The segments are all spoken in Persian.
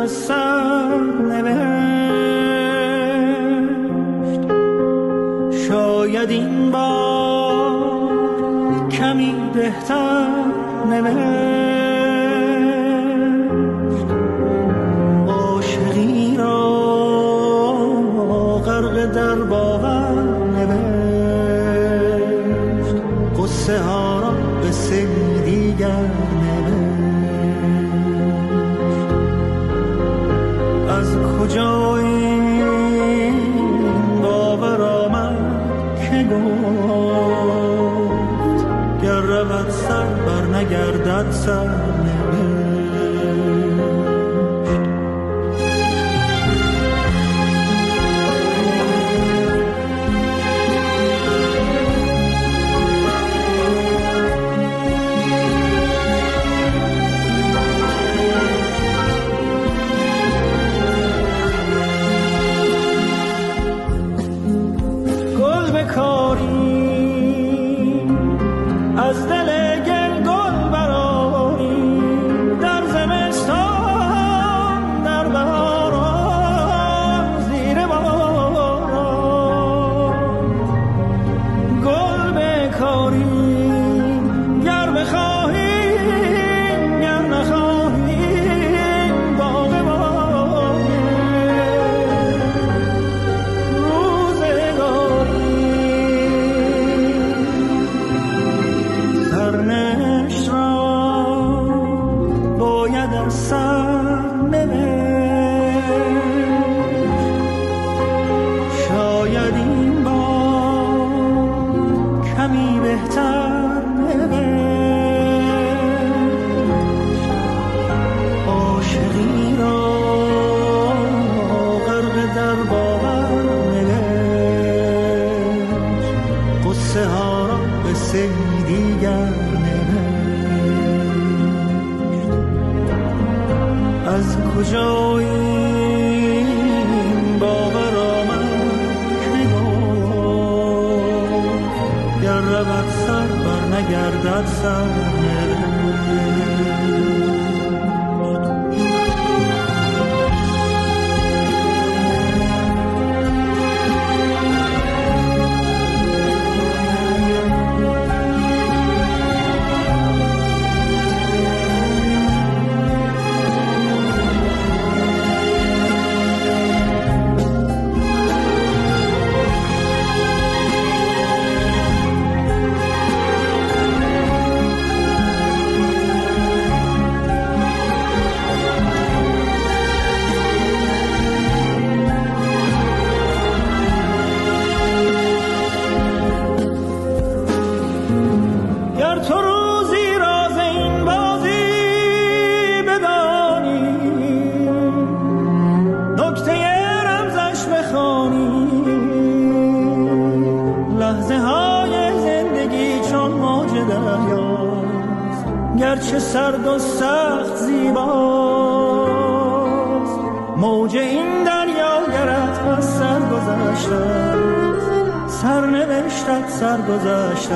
از سر نوشت. شاید این بار کمی بهتر نوشت. عاشقی را غرق در باور نوشت. قصه ها را قصه دیگر نوشت. از کجا این باور آمد که گفت گر رود سر بر نگردد سر نوشت. از دل گل گل برآری در زمستان در بهاران زیر باران. گل بکاری گر بخواهی گر نخواهی باغ باغ روزگاری. سرنوشت را باید از سر نوشت. شاید این بار کمی بهتر نوشت. عاشقی را غرق در باور نوشت. قصه ها را قصه دیگر از کجا این باور آمد که گفت گر رود سر بر نگردد سر نوشت. گرچه سرد و سخت زیباست موج این دریا گرت از سر گذشته سر نوشتت سر گذشته.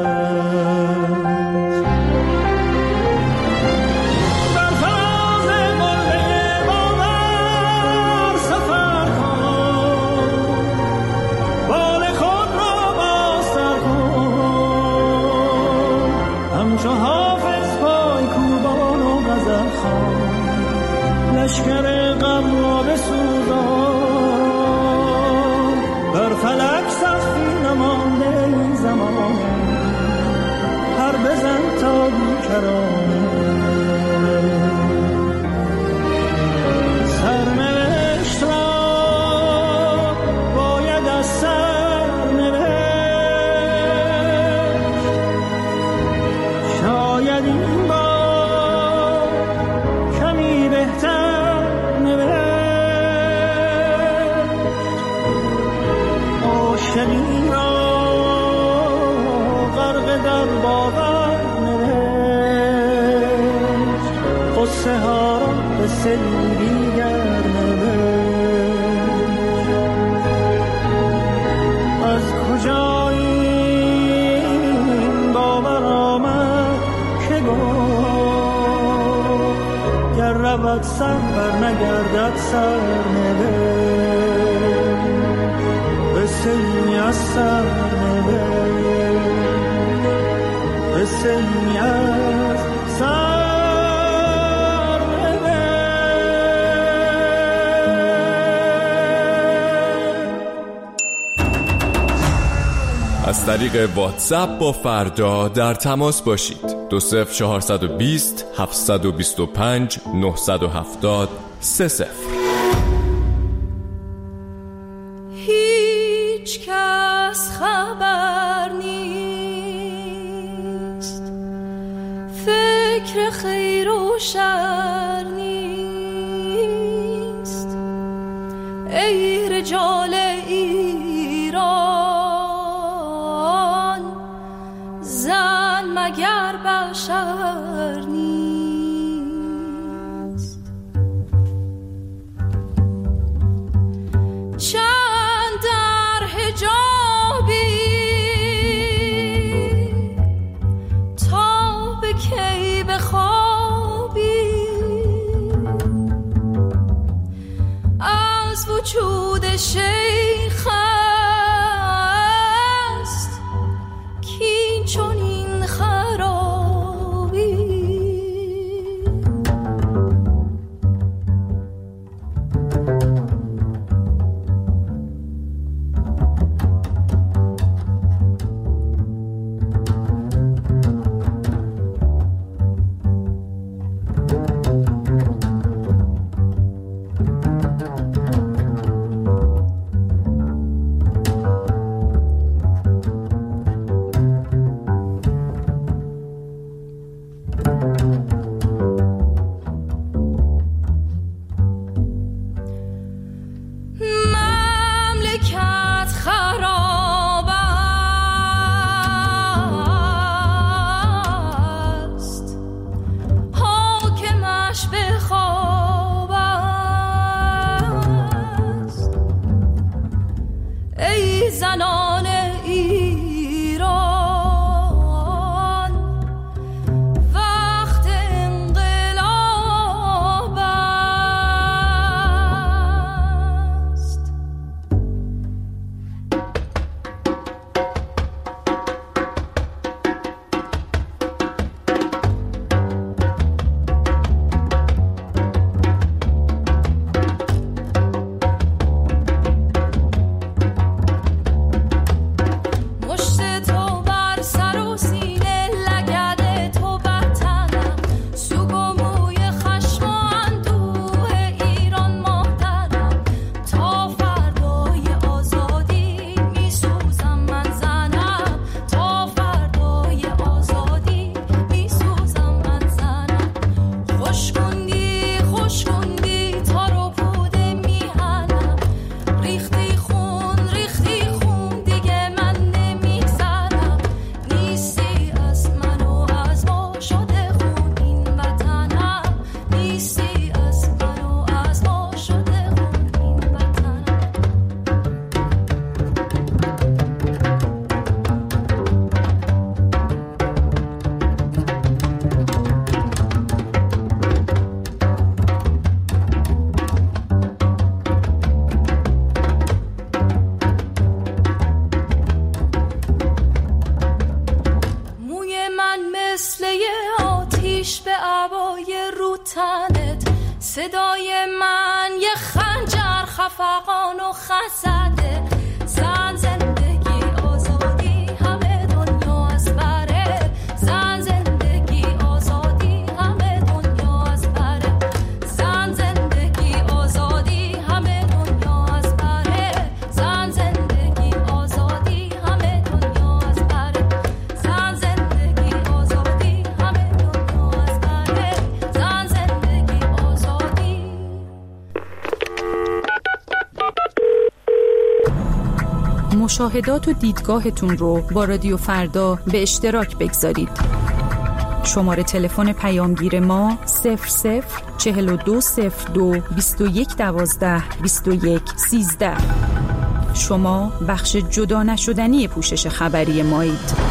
لشکر غم را بسوزان بر فلک سختی نمانده این زمان. پر بزن تا بیکرانه سرنوشت را باید از سر نوشت. شاید این بار کمی بهتر عاشقی را غرق در باور نوشت. قصه ها را قصه دیگر نوشت. از کجا این باور آمد که گفت گر شود سر بر نگردد سرنوشت، قصه ای از سرنوشت، قصه ای از سرنوشت. از طریق واتساپ با فردا در تماس باشید. 20420 725 970 30. هیچ کس خبر نیست، فکر خیر و شر نیست. ای رجال ایران، زن مگر بشر نیست. چند در حجابی تا به کی بخوابی، از وجود شیخ است کین چنین خرابی. مملکت خراب است، حاکمش به خواب است. ای زنان ایران، وقت انقلاب است. مشت تو بر سر و سینه، لگد تو بر تنم، سوگ و موی خشم و اندوه ایران مادرم. تا فردای آزادی میسوزم من زنم، تا فردای آزادی میسوزم من زنم. خوشگوندی خوشگوندی تا رو بوده میهنم، ریختی خون دیگه من نمیگذرم. نیستی از من و از ما شده خون این وطنم، نیستی از من و از ما شده خون این وطنم. موی من مثل یه آتیش به عبای رو تنت، صدای من یه خنجر خفقان و خزده. زن زندگی آزادی همه دنیا از بره، زن زندگی آزادی همه دنیا از بره، زن زندگی آزادی همه دنیا از بره، زن زندگی آزادی همه دنیا از بره، زن زندگی آزادی همه دنیا از بره، زن زندگی آزادی. مشاهدات و دیدگاهتون رو با رادیو فردا به اشتراک بگذارید. شماره تلفن پیامگیر ما 004202 2112 2113. شما بخش جدا نشدنی پوشش خبری مایید.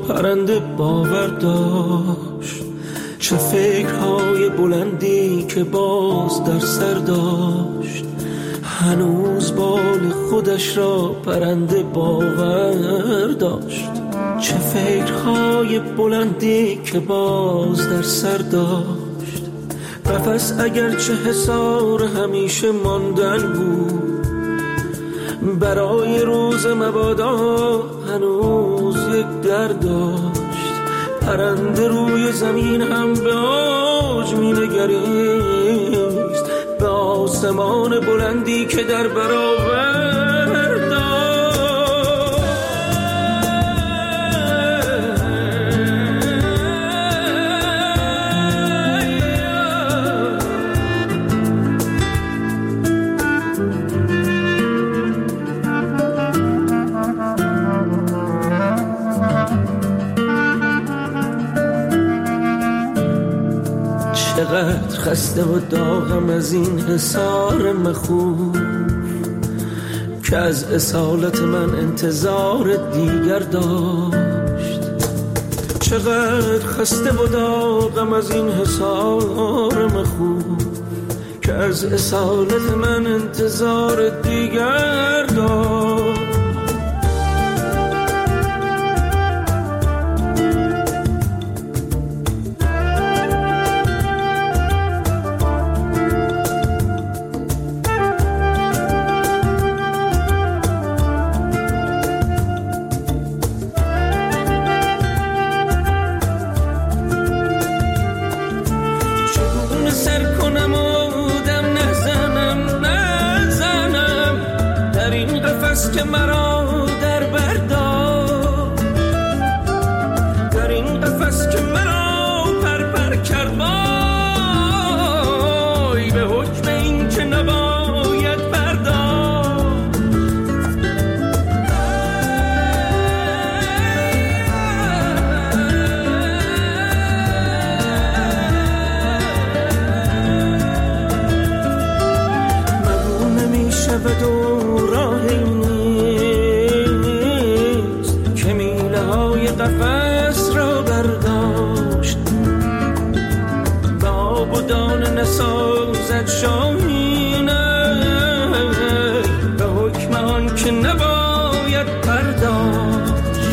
پرنده باور داشت، چه فکرهای بلندی که باز در سر داشت. هنوز بال خودش را پرنده باور داشت، چه فکرهای بلندی که باز در سر داشت. قفس اگرچه حصار همیشه ماندن بود، برای روز مبادا هنوز یک در داشت. پرنده روی زمین هم به اوج می نگریست، به آسمان بلندی که در برابر داشت. چقدر خسته و داغم از این حصار مخوف که از اصالت من انتظار دیگر داشت. چقدر خسته و داغم از این حصار مخوف که از اصالت من انتظار دیگر داشت. که مرا در برداشت، در این قفس که مرا پر کرد، وای به حکم این که نباید پرداخت. مگو نمی‌شود و راهی قفس را برداشت، به آب و دانه نسازد شاهینه، به حکم آن که نباید پرداخت.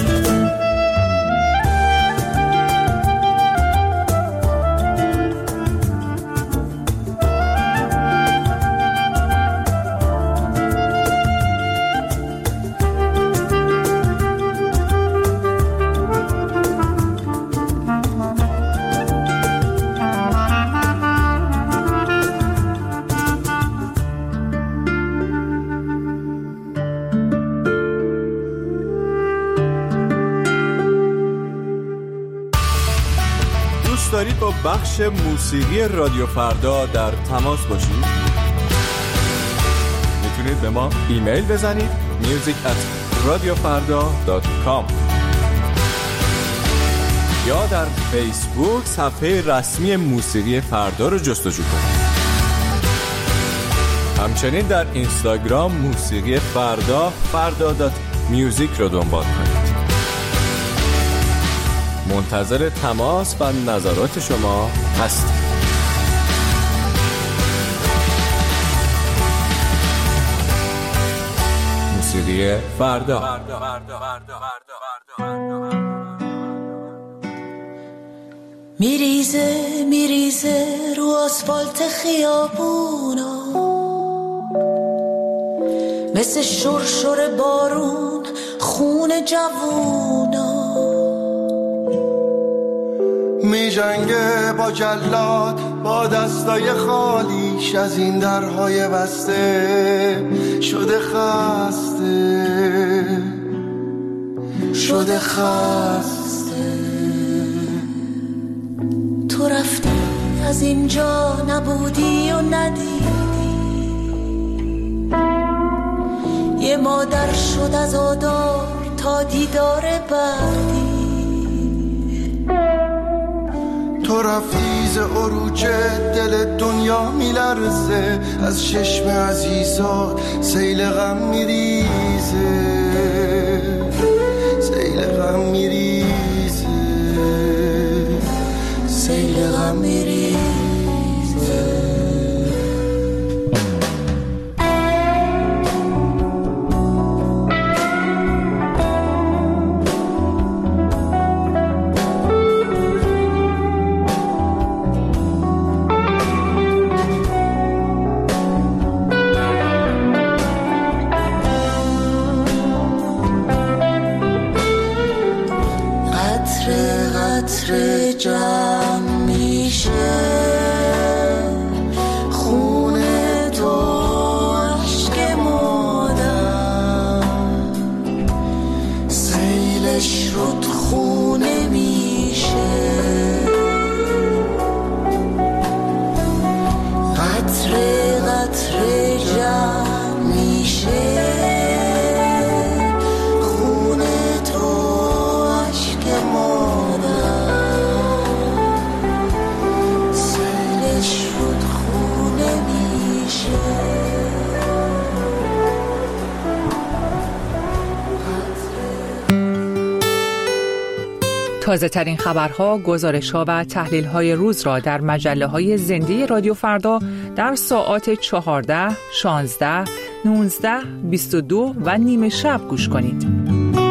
دارید با بخش موسیقی رادیو فردا در تماس باشید؟ میتونید به ما ایمیل بزنید music@radiofarda.com یا در فیسبوک صفحه رسمی موسیقی فردا رو جستجو کنید. همچنین در اینستاگرام موسیقی فردا فردا.music رو دنبال کنید. منتظر تماس و نظرات شما هستیم. موسیقی فردا. میریزه رو آسفالت خیابونا، مثل شرشر بارون خون جوونا. میجنگه با جلاد با دستای خالیش، از این درهای بسته شده خسته. تو رفتی از اینجا نبودی و ندیدی، یه مادر شد از آدار تا دیدار بعدی. تو رفتی ز عروج دل دنیا میلرزه، از چشم عزیزا سیل غم میریزه. سیل غم میریزه. قطره جمع میشه خون تو عشق مادر، سیلش رود خونه میشه. قطره قطره جمع میشه تازه ترین خبرها، گزارش‌ها و تحلیل‌های روز را در مجله‌های زنده رادیو فردا در ساعات 14، 16، 19، 22 و نیم شب گوش کنید.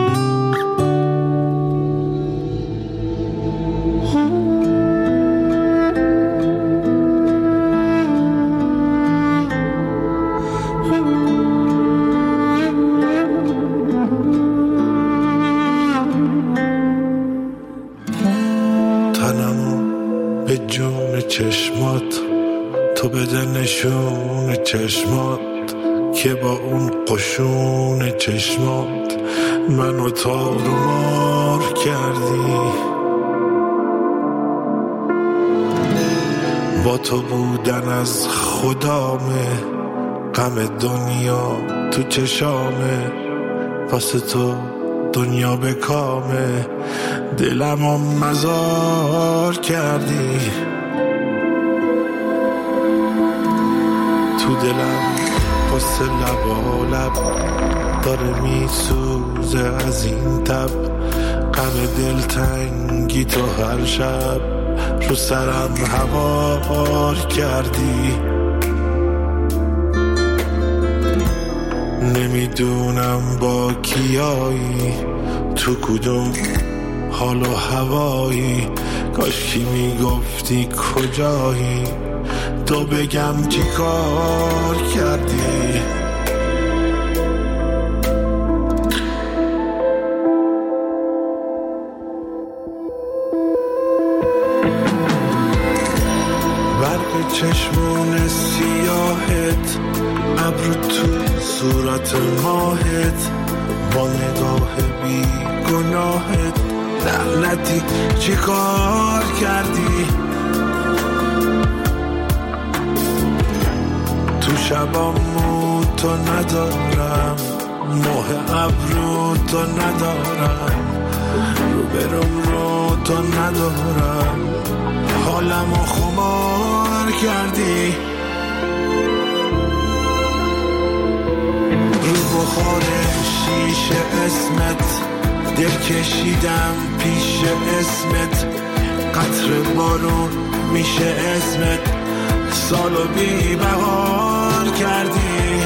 به جون چشمات تو بده نشون چشمات که با اون قشون چشمات منو تار و مار کردی. با تو بودن از خدامه، غم دنیا تو چشامه، واسه تو دنیا به کامه، دلمو مزار کردی. تو دلم واسه لبالب داره میسوزه از این تب، غم دلتنگی تو هر شب رو سرم هوار کردی. نمیدونم با کیایی، تو کدوم حال و هوایی، کاشکی میگفتی کجایی، تو بگم چی کار کردی. برق چشمون سیاهت، ابرو تو صورت ماهت، با نگاه بی گناهت، لعنتی چی کار کردی. تو شبامو تو ندارم، ماه ابرو تو ندارم، رو برم رو تو ندارم، حالمو خمار کردی. رو بخار شیشه اسمت دل کشیدم پیش اسمت، قطر بارون میشه اسمت، سالو بی بهار کردی.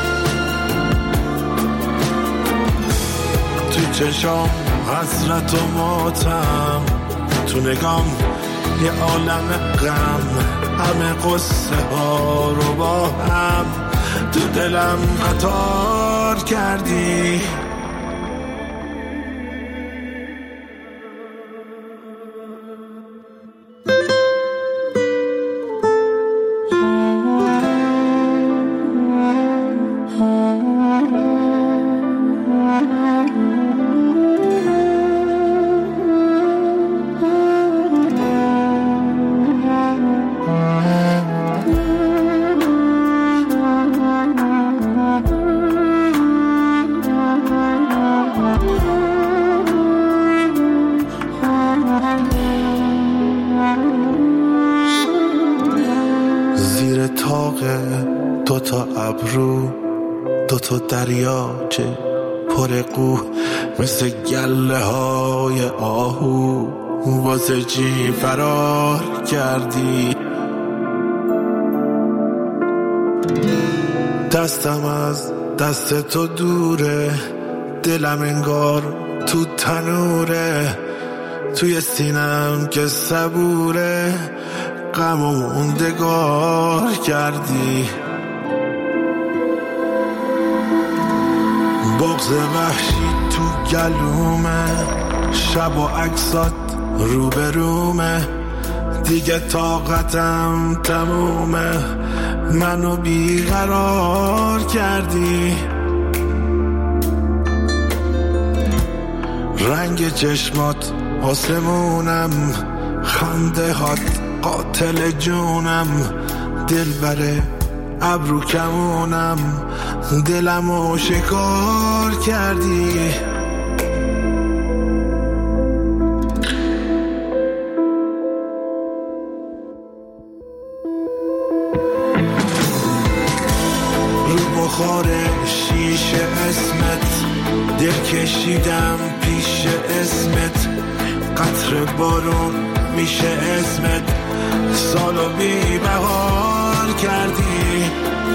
تو چشام حسرت و ماتم، تو نگام یه عالم غم، همه قصه ها رو با هم تو دلم قطار کردی. دوتا ابرو دوتا دریاچه پر قو، مثل گله های آهو واسه چی فرار کردی؟ دستم از دست تو دوره، دلم انگار تو تنوره، توی سینم که صبوره، غم و موندگار کردی. بغض وحشی تو گلومه، شب و عکسات روبرومه، دیگه طاقتم تمومه، منو بیقرار کردی. رنگ چشمات آسمونم، خنده هات قاتل جونم، دل بره ابرو کمونم، دلمو شکار کردی. رو بخار شیشه اسمت، دل کشیدم پیش اسمت، قطر بارون میشه اسمت، سالو بی بهار کردی.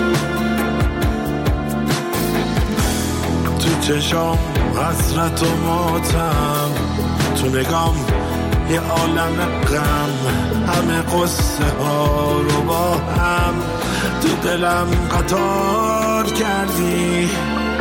تو چشام حسرت و ماتم، تو نگام یه عالم غم، همه قصه ها رو با هم تو دلم قطار کردی.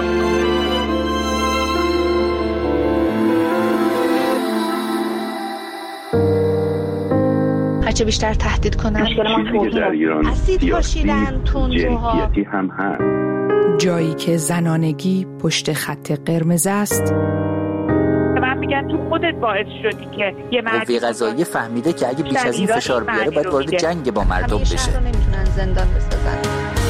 هرچه بیشتر تهدید کنن اسید پاشیدن تندروها هم هست. جایی که زنانگی پشت خط قرمز است. من میگن تو خودت باعث شدی که یه قوه قضاییه فهمیده که اگه بیش از این فشار بیاره باید وارد جنگ با مردم بشه. همیشه رو نمیتونن زندان بسازن.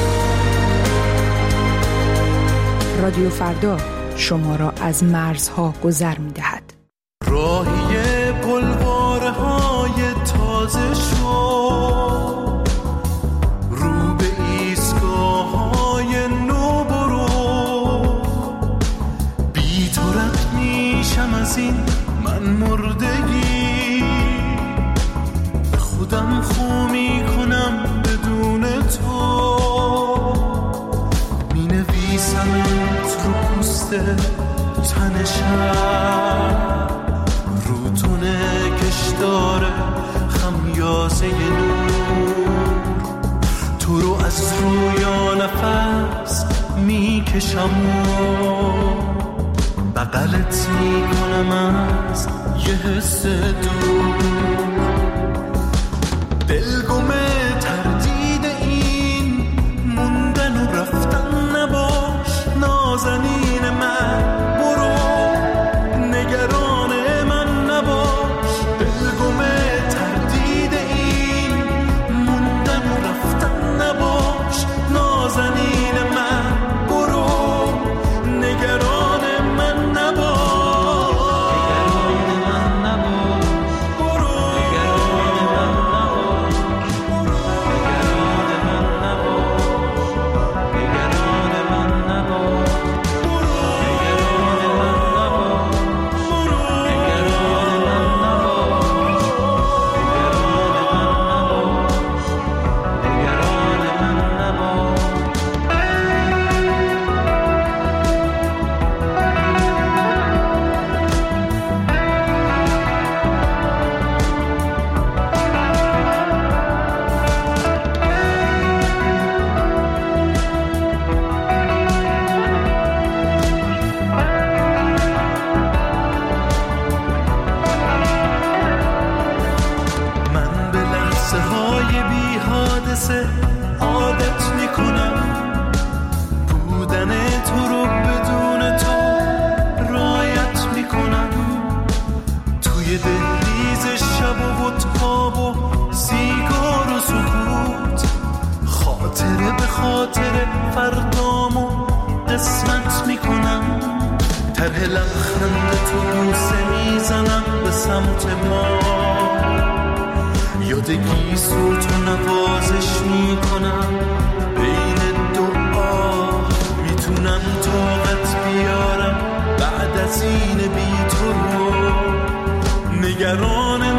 رادیو فردا شما را از مرزها گذر میدهد. راهی بلوارهای تازه شو، رو به ایستگاه‌های نو برو، بی تو رد میشم از این من مردگی، به خودم خو میکنم بدون تو، مینویسمت رو پوست تنشم، رو تونه کشداره خمیازه نور، تو رو از رویا نفس میکشم و بغلت میکنم از یه حس دور، دلگمه تردید این موندن و رفتن نباش، نازنین من برو، نگران من نباش، دلگمه تردید این موندن و رفتن نباش، نازنین من برو، نگران من نباش، عادت میکنم بودن تو رو بدون تو رایت میکنم، توی دهلیز شب و تاب و سیگار و سکوت، خاطره به خاطره فردامو قسمت میکنم، طرح لبخند تو بوسه میزنم به سمت ما، یادگی صوت و نوازش میکنم بین دعا، میتونم طاقت بیارم بعد از این بی تو رو، نگران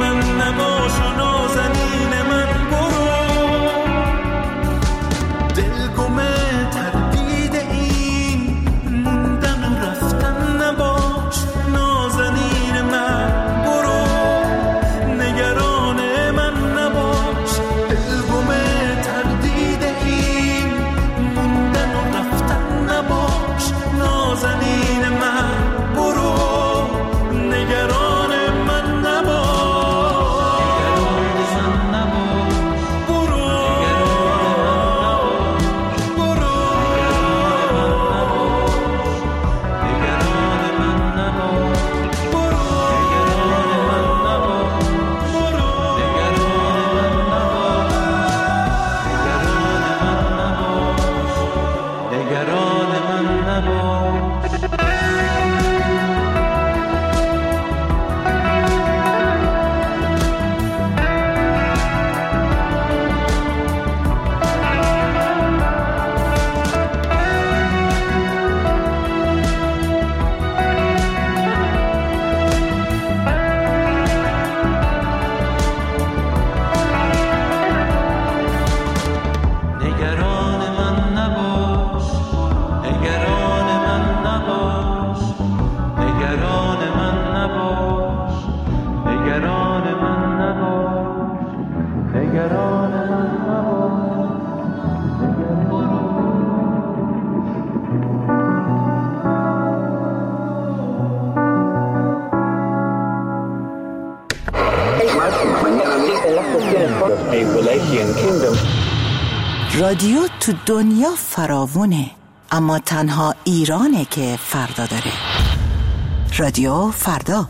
رادیو تو دنیا فراوونه، اما تنها ایرانه که فردا داره. رادیو فردا.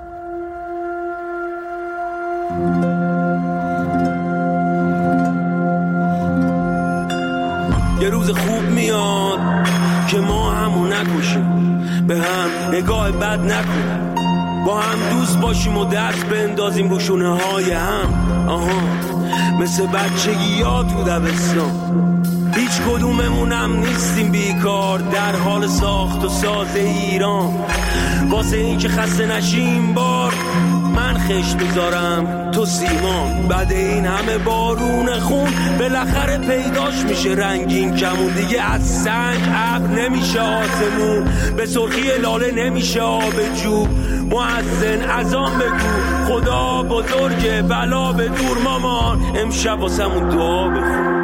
یه روز خوب میاد که ما همو نکشیم، به هم نگاه بد نکنیم، با هم دوست باشیم و دست بندازیم رو شونه های هم. مثل بچگی ها تو دبستان، هیچ کدوممونم نیستیم بیکار، در حال ساخت و ساز ایران. واسه این که خسته نشیم بار من خشت بذارم تو سیمان. بعد این همه بارون خون بالاخره پیداش میشه رنگین کمون. دیگه از سنگ ابر نمیشه آسمون، به سرخی لاله نمیشه آب جو. مؤذن اذان بگو خدا بزرگه، بلا به دور مامان، امشب واسمون دعا بخون.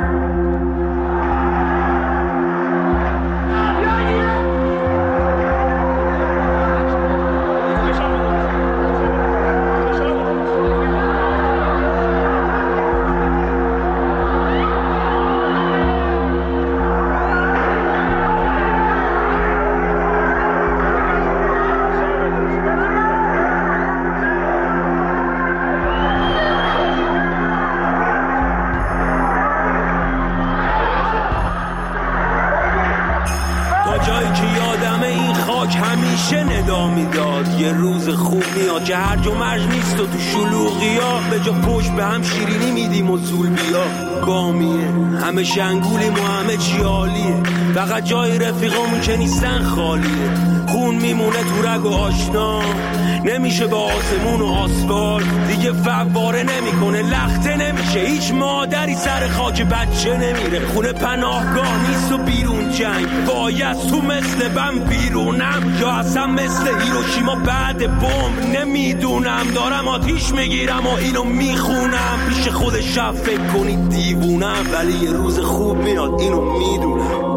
یه روز خوب میاد که هرج و مرج نیست و تو شلوغی ها به جا پشت به هم شیرینی میدیم و زول بیا. بامیه همه شنگولیم و همه چی عالیه، فقط جای رفیقامون که نیستن خالیه. خون میمونه تو رگ و آشنا، نمیشه با آسمون و آسفالت دیگه فواره نمیکنه، لخته نمیشه. هیچ مادری سر خاک بچه نمیره، خونه پناهگاه نیست و بیرون جنگ. باید تو مثل بم بیرونم یا اصلا مثل هیروشیما بعد بمب، نمیدونم. دارم آتیش میگیرم و اینو میخونم، پیش خود شب فکر کنید دیوونم، ولی یه روز خوب میاد اینو میدونم.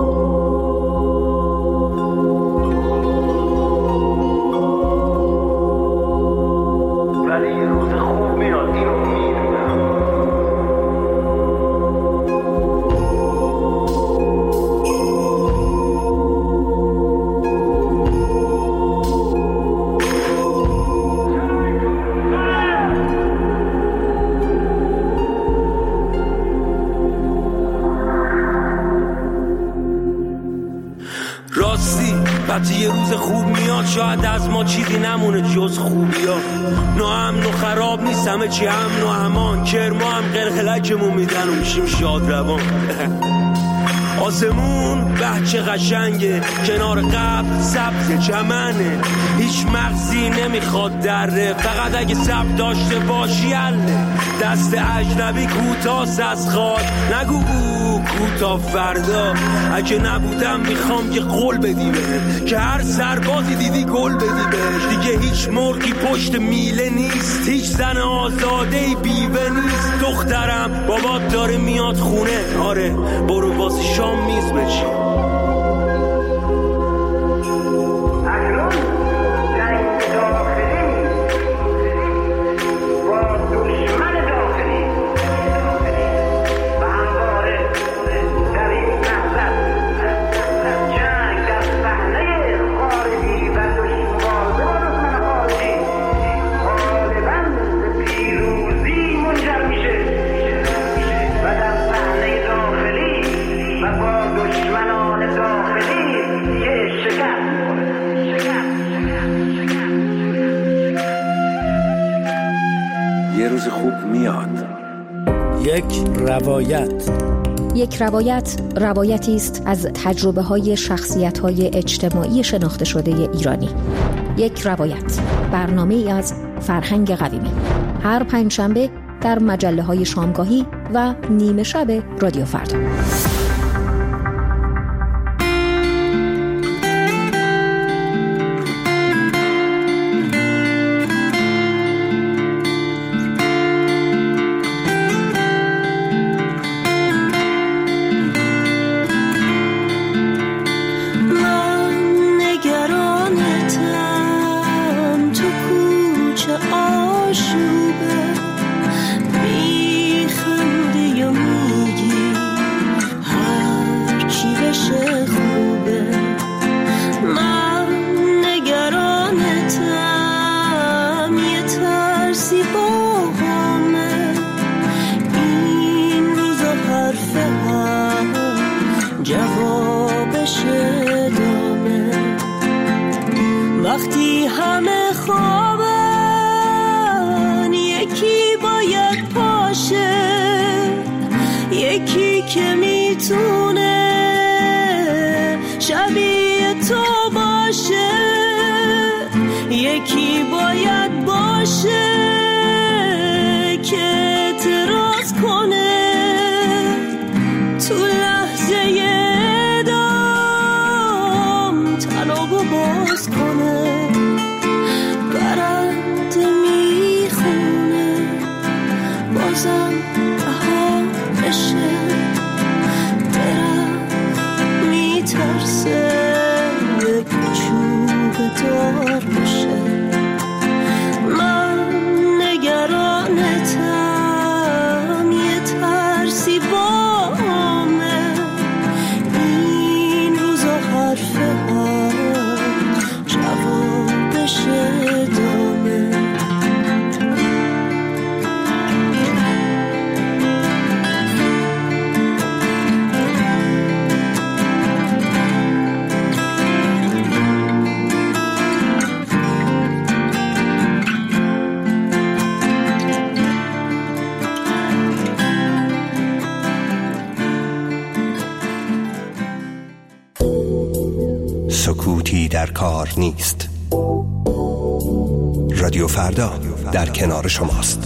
یه روز خوب میاد شاید از ما چیزی نمونه جز خوبی ها. ناامن و خراب نیست همه چی امن و امان، کرما هم قلقلکمون میدن و میشیم شاد روان. آسمون بچه قشنگه، کنار قبل سبز چمنه، هیچ مغزی نمیخواد دره، فقط اگه سب داشته باشی اله. دست اجنبی کوتاست از خواد، نگو کوتا فردا. اگه نبودم میخوام که قول بدی بهم، که هر سربازی دیدی گل بدی بهش. دیگه هیچ مرغی پشت میله نیست، هیچ زن آزادهی بیوه نیست. دخترم بابات داره میاد خونه، آره برو واسه شام میز بچین. یک روایت روایتی است از تجربه های شخصیت های اجتماعی شناخته شده ایرانی. یک روایت، برنامه ای از فرهنگ قویمی، هر پنجشنبه در مجله های شامگاهی و نیمه شب رادیو فردا. آشوبه بی خنده وقتی همه خوابن یکی باید پاشه، یکی که میتونه شبیه تو باشه، یکی باید باشه که اعتراض کنه تو لحظه دام طلاقو باز کنه، برنده میخونه بازم بهار بشه، درخت میترسه یک چوب دار بشه، من نگرانتم یه ترسی بامه، این روزا حرفه ها جوابش دامه. سکوتی در کار نیست. رادیو فردا در کنار شماست.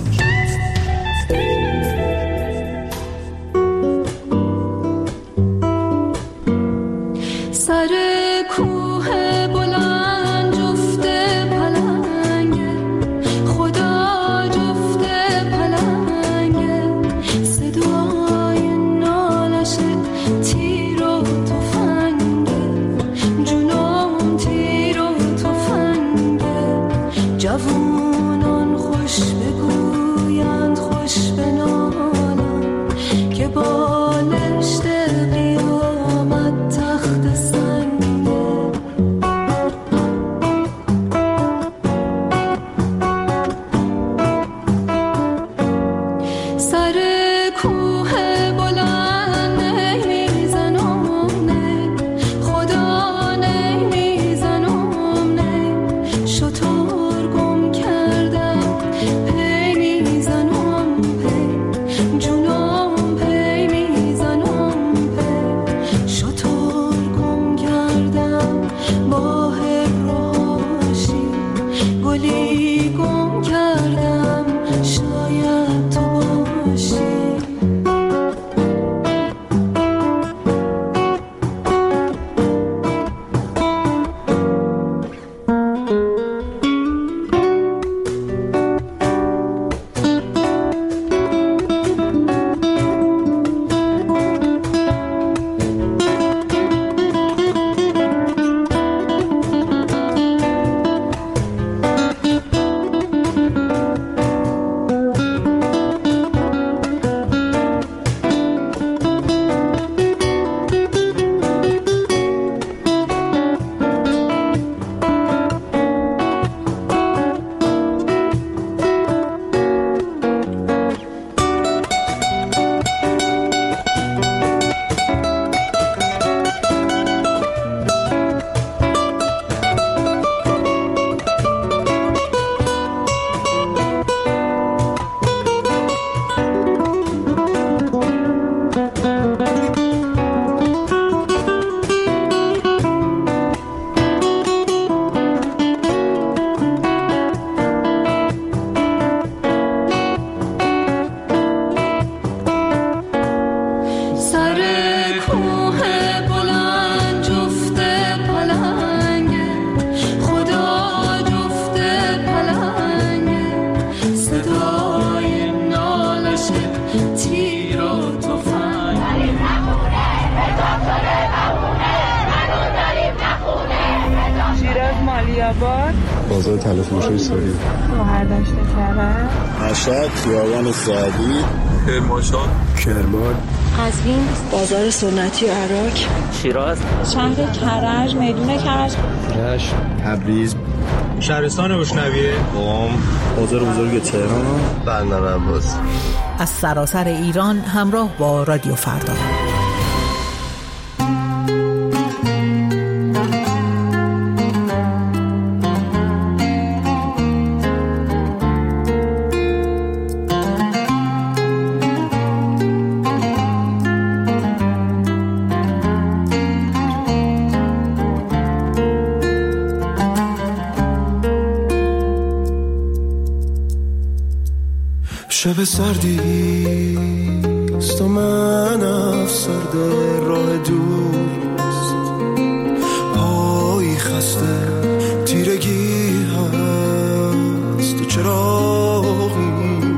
سر کوه بلند جفته پلنگه، خدا جفته پلنگه، صدای نالش تیر و تفنگه، جنون تیر و تفنگه، جوونان خوش بگویند خوش بنالند که بالشت قیامت تخت سنگه. سر کوه بلند نمیزنم نه، خدا نمیزنم نه، شطور گم کردم پی میزنم پی، جونم پی میزنم پی، شطور گم کردم با هراشی، گلی گم کردم شاید تو باشی. بازار تلفروشی ساری، شوهرداشت کرد، مشهد، خیابان سعدی، کرمانشاه، کرمان، قزوین، بازار سنتی عراق، شیراز، شهر کرج، میدون کرج، رشت، تبریز، شهرستان بشنویه، قم، بازار بزرگ تهران، بندر عباس. از سراسر ایران همراه با رادیو فردا. شب سردیست و من افسرده راه دوست، پایی خسته تیرگی هست و چراغی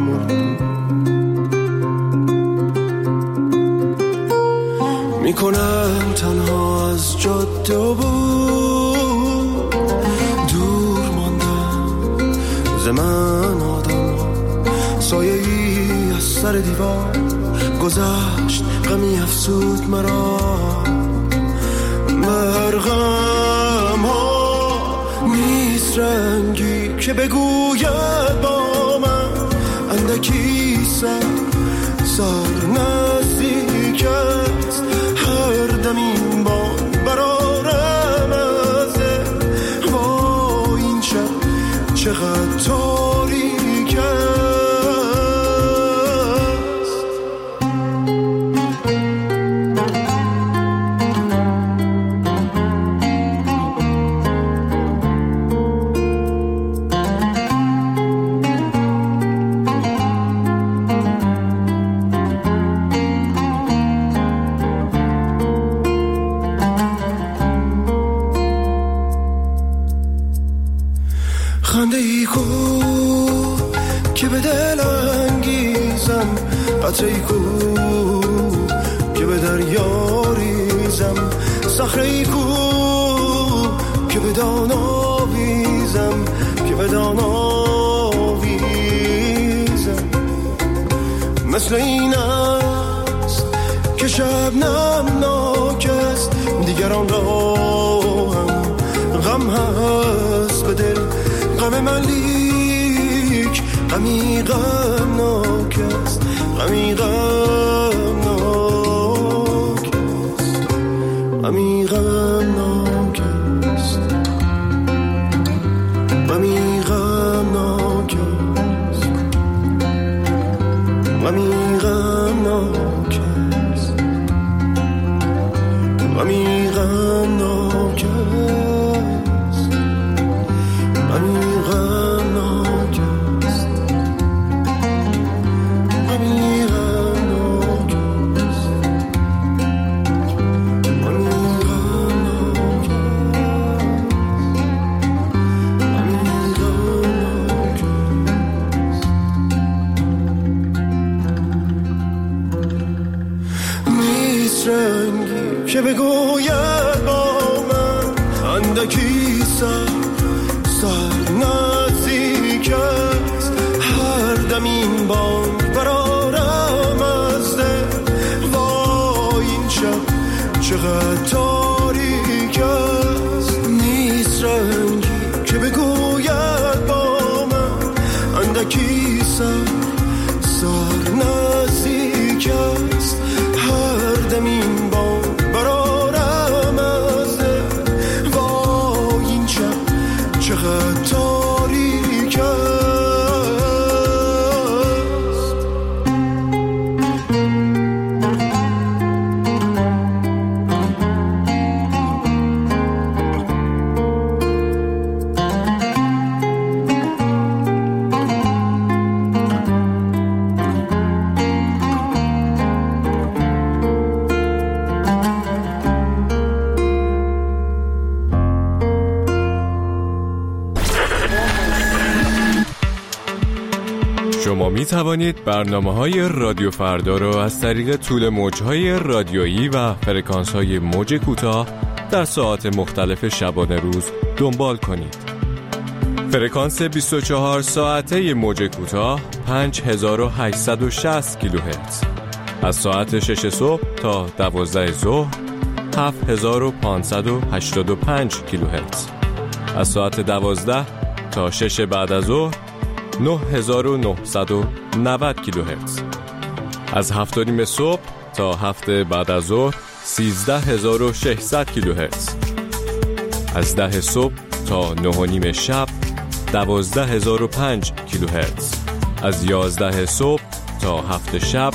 میکنم تنها از جاده و بود، دور ماندم ز من آدم ها، سایه ای از سر دیوار گذشت، غمی افسود مرا، مرغم ها نیست رنگی که بگوید با من، اندکی سر نزدیک است، هر دم این باد برارم ازه، وای این شب چقدر تاریک است. خنده ای کو که به دل انگیزم، قطره ای کو که به دریا ریزم، صخره ای کو که به دان آویزم، که به دان آویزم. مثل این است که شبنم ناک است، دیگران را هم غم هست به دل، غم من لیک غمی غمناک است، غمی غمناک است، غمی غمناک است، غمی غمناک است، غمی غمناک است، غمی غمناک است. که بگوید با من، اندکی سر نزدیک است، هر دم این بانگ برارم از دل، وای این شب چقدر تاریک است. نیست رنگی که بگوید با من، اندکی سر نزدیک است، هر دم این بانگ برارم از دل، وای این شب چقدر تاریک است. شما می توانید برنامه‌های رادیو فردا را از طریق طول موج‌های رادیویی و فرکانس‌های موج کوتاه در ساعات مختلف شبانه روز دنبال کنید. فرکانس 24 ساعته موج کوتاه 5860 کیلوهرتز، از ساعت 6 صبح تا 12 ظهر 7585 کیلوهرتز، از ساعت 12 تا 6 بعد از ظهر 9990 کیلوهرتز، از 7:30 صبح تا 7 بعد از ظهر 13600 کیلوهرتز، از 10 صبح تا 9:30 شب 12005 کیلوهرتز، از 11 صبح تا 7 شب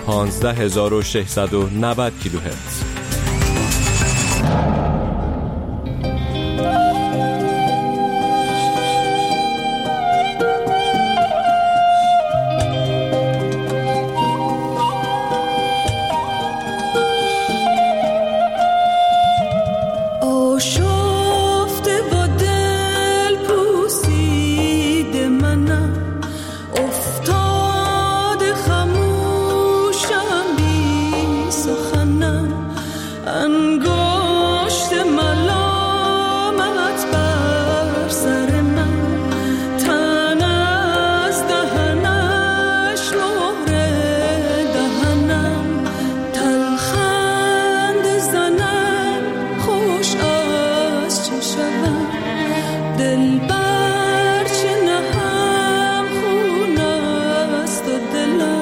15690 کیلوهرتز. انگشت ملامت بر سر من، تن از دهنش مهر دهنم، تلخند زنم خوش از چه شوم، دل بر چه نهم خون است و دلم.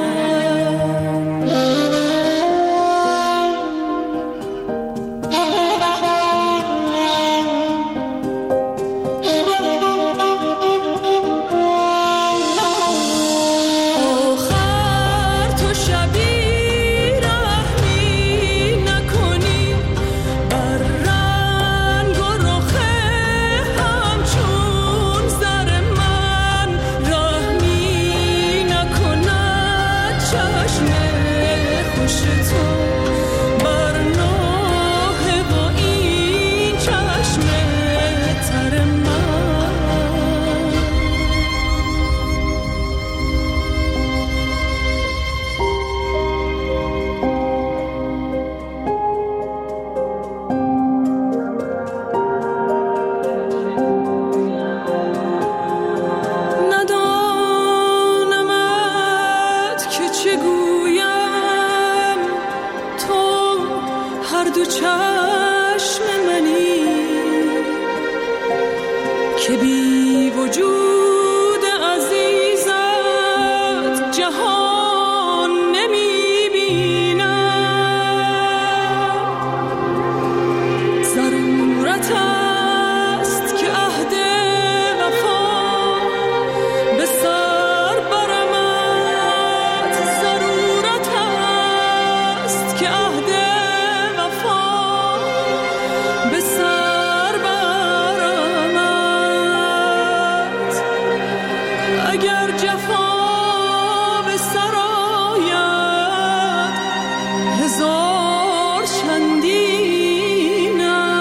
که بی وجود عزیزت جهان نمی بینم، ضرورت است که عهد وفا به سر برمد، ضرورت است که عهد وفا به سر برمد، اگر جفا به سر آید هزار چندین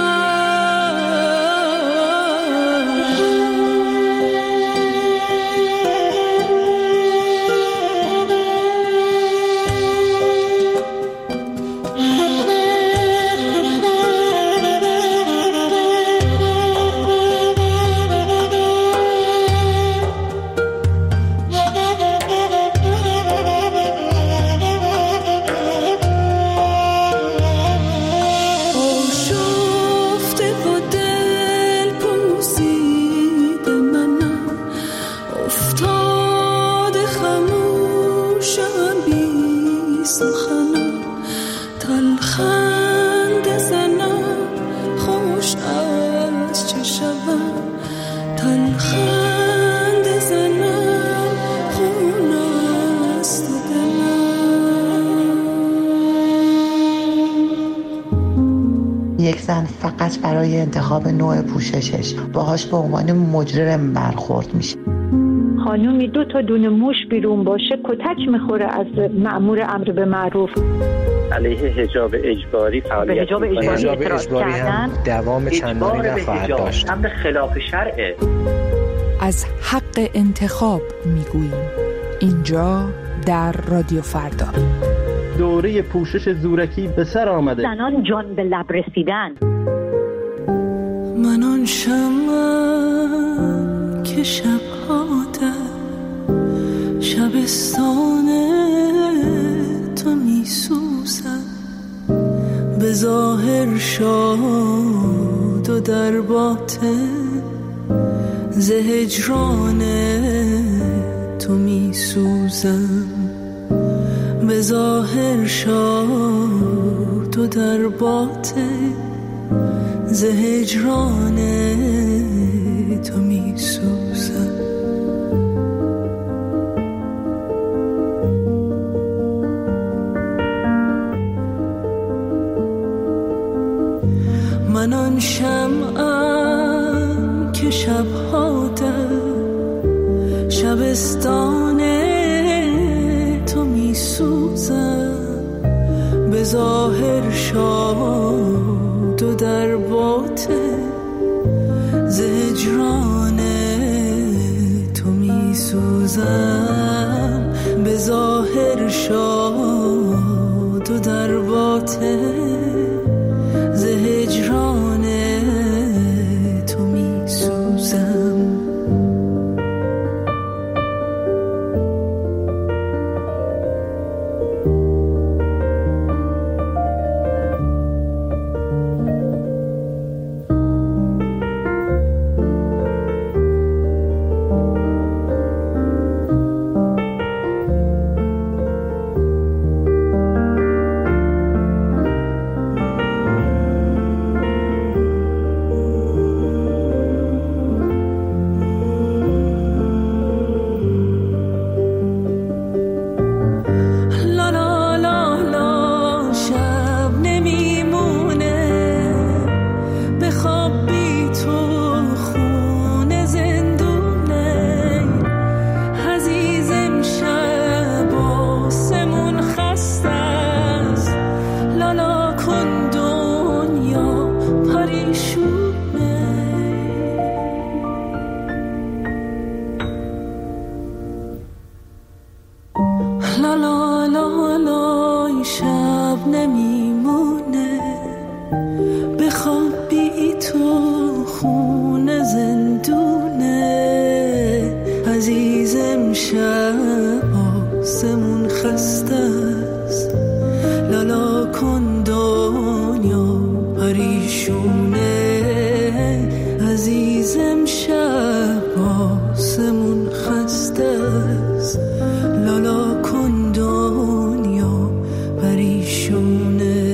یک زن فقط برای انتخاب نوع پوششش باهاش به عنوان مجرم برخورد میشه. خانومی 2 تا دونه موش بیرون باشه کتک میخوره از مأمور امر به معروف. علیه حجاب اجباری فعالیت حجاب اجباری هم دوام چندانی نخواهد داشت. امر خلاف شرعه. از حق انتخاب میگوییم اینجا در رادیو فردا. دوره پوشش زورکی به سر آمده. زنان جان به لب رسیدن. من آن شمعم که شبها در شبستان تو میسوزم، به ظاهر شاد و در باطن ز هجران تو میسوزم، به ظاهر شاد و در باطن ز هجران تو میسوزم. من آن شمعم که شبها در شبستان تو میسوزم، به ظاهر شاد و در باطن ز هجران تو میسوزم، به ظاهر شاد و در باطن نمیمونه، بخواب بی تو خونه زندونه. عزیزم شب آسمون خسته است، لالا کن دنیا پریشونه. عزیزم شب آسمون خسته است، لالا کن دنیا پریشونه.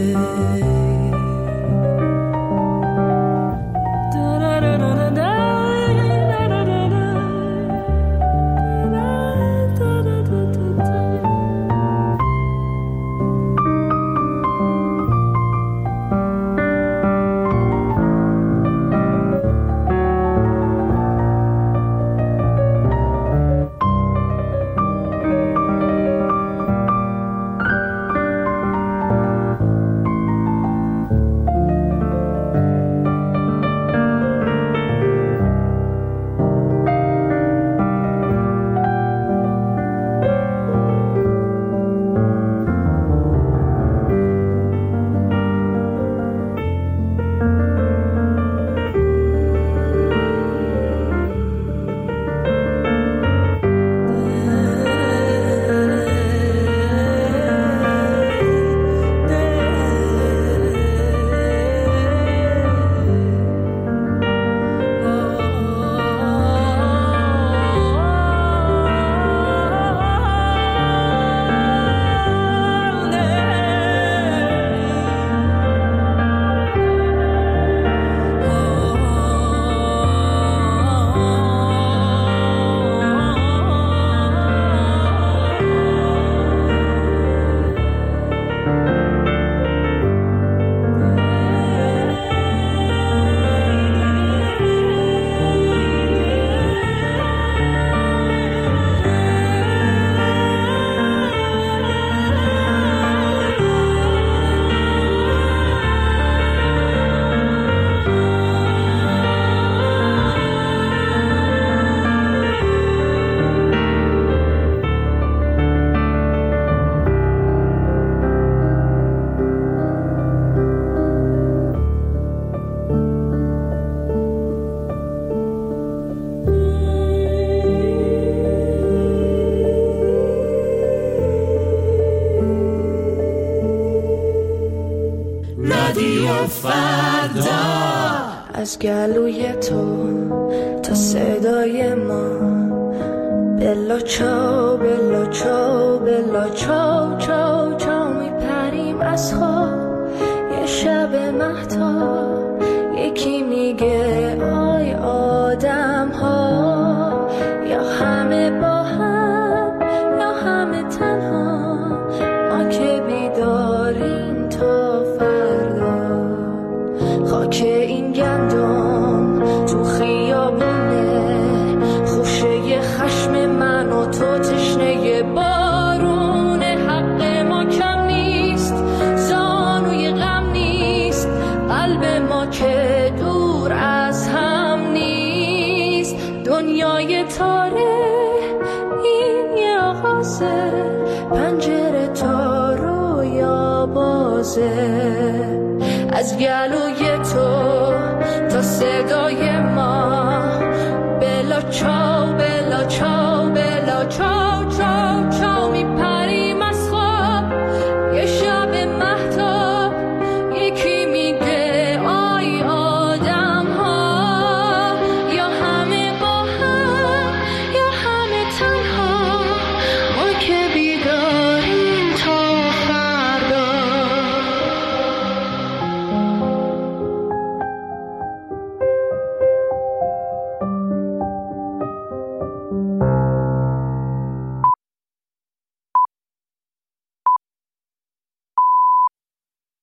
از گلوی تو تا صدای ما، بلا چاو بلا چاو بلا چاو چاو چاو میپریم از خواب. یه شب مهتاب یکی میگه آی آدم ها، یا همه با هم یا همه تنها، ما که بیداریم تا فردا. خاک این گندم تو خیابونه، خوشه خشم من و تو تشنه بارونه. حق ما کم نیست، زانوی غم نیست، قلب ما که دور از هم نیست. دنیای تاره این یه آغازه، پنجره تا رویا بازه. از گلوی تو تا صدای ما، بلا چاو